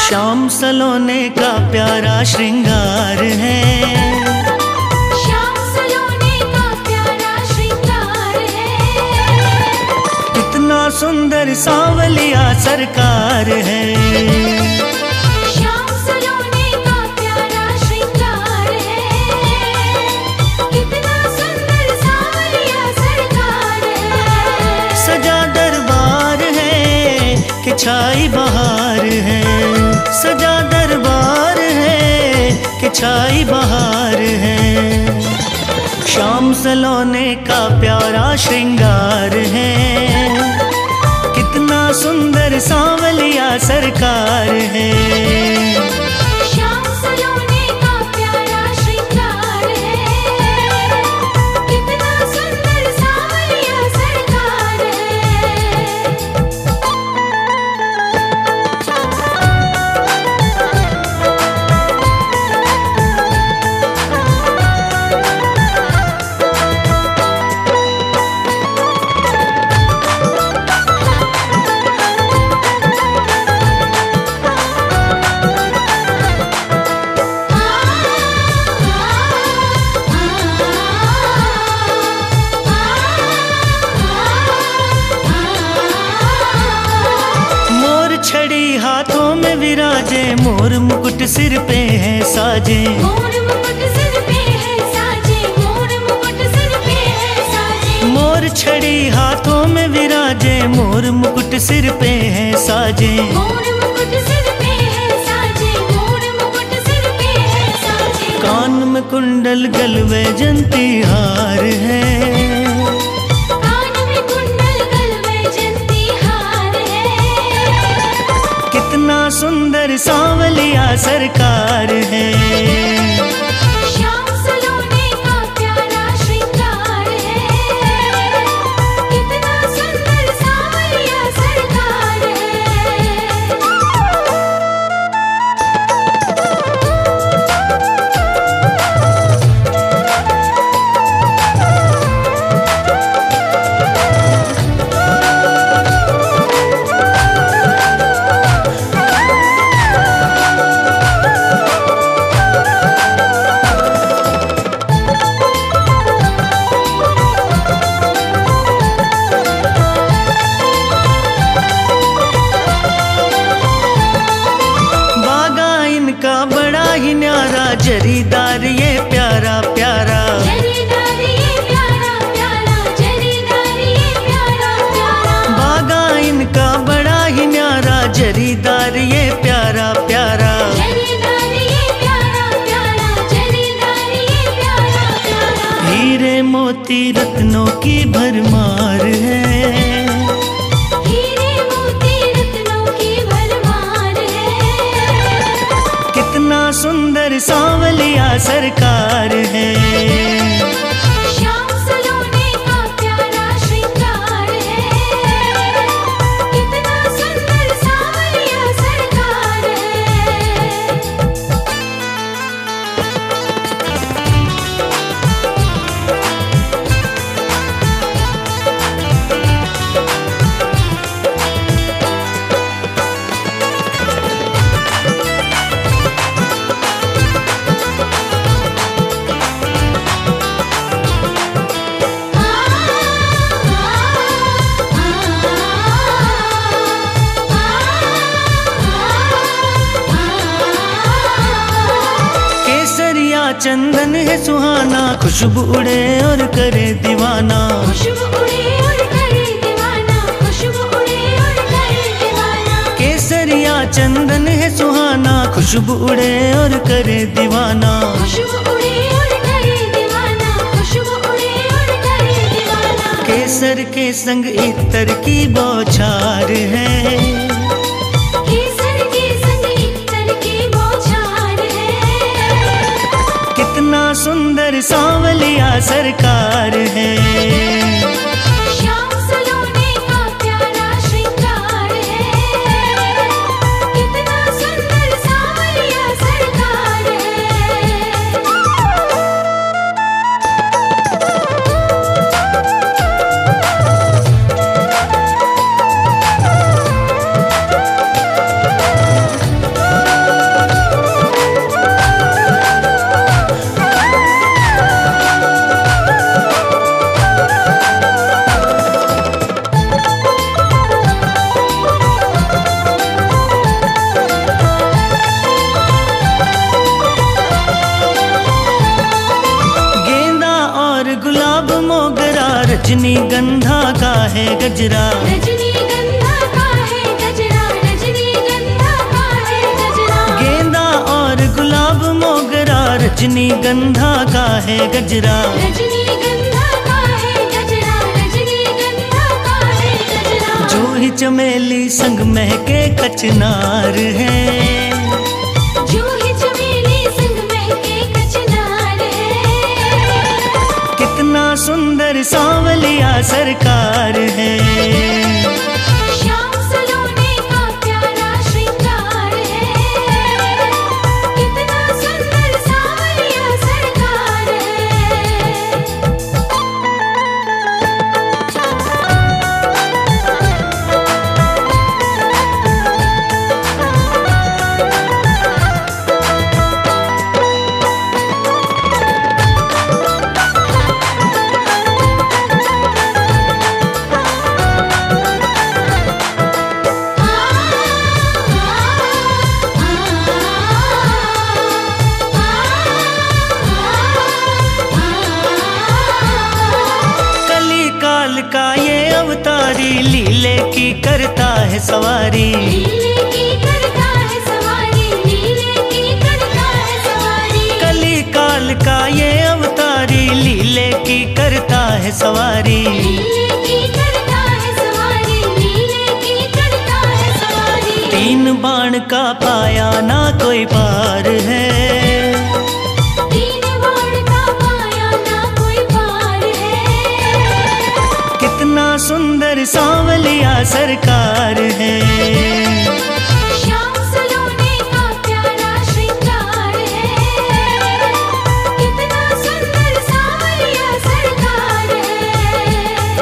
श्याम सलोने का प्यारा श्रृंगार है, श्याम सलोने का प्यारा श्रृंगार है। कितना सुंदर सांवलिया सरकार है। श्याम सलोने का प्यारा श्रृंगार है, कितना सुंदर सांवलिया सरकार है। सजा दरबार है कि छाई बहार है, सजा दरबार है कि छाई बहार है। श्याम सलोने का प्यारा श्रृंगार है, कितना सुंदर सांवलिया सरकार है। श्याम सलोने का प्यारा श्रृंगार है, कितना सुंदर सांवलिया सरकार है। छड़ी हाथों में विराजे, मोर मुकुट सिर पे है साजे, मोर मुकुट सिर पे है साजे, मोर मुकुट सिर पे है साजे। मोर छड़ी हाथों में विराजे, मोर मुकुट सिर पे है साजे। मोर मुकुट सिर पे है साजे, मोर मुकुट सिर पे है साजे। कान में कुंडल गलवे जंती हार है, कान में कुंडल गलवे जंती हार है। कितना सुंदर सांवलिया सरकार है। श्याम सलोने का प्यारा श्रृंगार है, कितना सुंदर सांवलिया सरकार है। जरीदार ये प्यारा प्यारा, जरीदार ये प्यारा प्यारा, जरीदार ये प्यारा प्यारा। बागा इनका बड़ा ही न्यारा, जरीदार ये प्यारा प्यारा, जरीदार ये प्यारा प्यारा, जरीदार ये प्यारा प्यारा। हीरे मोती रत्नों की भरमार है, हीरे मोती रत्नों की भरमार है। कितना सुंदर सांवलिया सरकार है। श्याम सलोने का प्यारा श्रृंगार है, कितना सुंदर सांवलिया सरकार है। चंदन है सुहाना, खुशबू उड़े और करे दीवाना, खुशबू उड़े और करे दीवाना, खुशबू उड़े और करे दीवाना। केसरिया चंदन है सुहाना, खुशबू उड़े और करे दीवाना, खुशबू उड़े और करे दीवाना, खुशबू उड़े और करे दीवाना। केसर के संग इत्र की बौछार है, केसर के संग इत्र की बौछार है। कितना सुंदर सांवलिया सरकार है। श्याम सलोने का प्यारा श्रृंगार है, कितना सुंदर सांवलिया सरकार है। रजनीगंधा का है गजरा, रजनीगंधा का है गजरा, रजनीगंधा का है गजरा। गेंदा और गुलाब मोगरा, रजनीगंधा का है गजरा। रजनीगंधा का है गजरा, रजनीगंधा का है गजरा। जूही चमेली संग महके कचनार है, जूही चमेली संग महके कचनार है। कितना सुंदर सांवलिया सरकार है। श्याम सलोने का प्यारा श्रृंगार है, कितना सुंदर सांवलिया सरकार है। कली काल का ये अवतारी, लीले की करता है सवारी। लीले की करता है सवारी, लीले की करता है सवारी। कली काल का ये अवतारी, लीले की करता है सवारी। लीले की करता है सवारी, लीले की करता है सवारी। तीन बाण का पाया ना कोई पार है, तीन बाण का पाया ना कोई पार है। कितना सुंदर सांवलिया सरकार है। श्याम सलोने का प्यारा श्रृंगार है, कितना सुंदर सांवलिया सरकार है।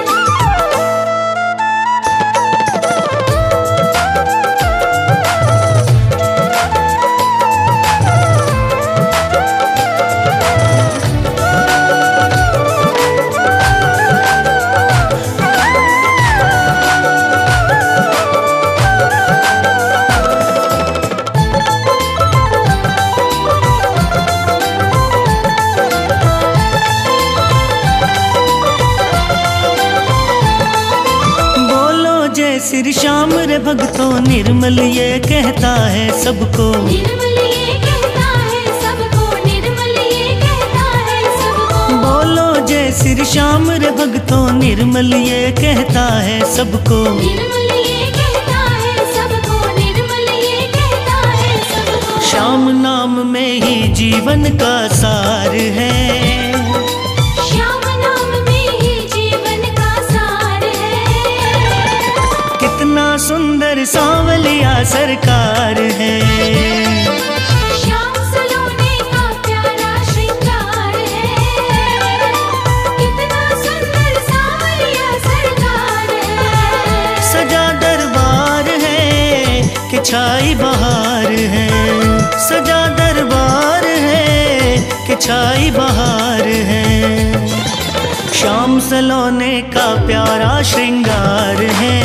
बोलो जय श्री श्याम रे भक्तों, निर्मल ये कहता है सबको। निर्मल ये कहता है सबको, निर्मल ये कहता है सबको। बोलो जय श्री श्याम रे भक्तों, निर्मल ये कहता है सबको। निर्मल ये कहता है सबको, निर्मल ये कहता है सबको। श्याम नाम में ही जीवन का सार है, श्याम नाम में ही जीवन का सार है। कितना सुंदर सांवलिया सरकार है। श्याम सलोने का प्यारा श्रृंगार है, कितना सुंदर सांवलिया सरकार है। सजा दरबार है कि छाई बहार है, सजा दरबार है कि छाई बहार है। श्याम सलोने का प्यारा श्रृंगार है,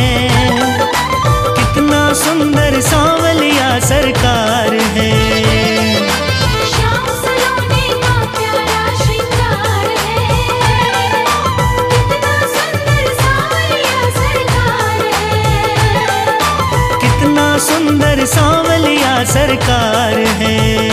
कितना सुंदर सांवलिया सरकार है। श्याम सलोने का प्यारा श्रृंगार है, कितना सुंदर सांवलिया सरकार है। कितना सुंदर सांवलिया सरकार है।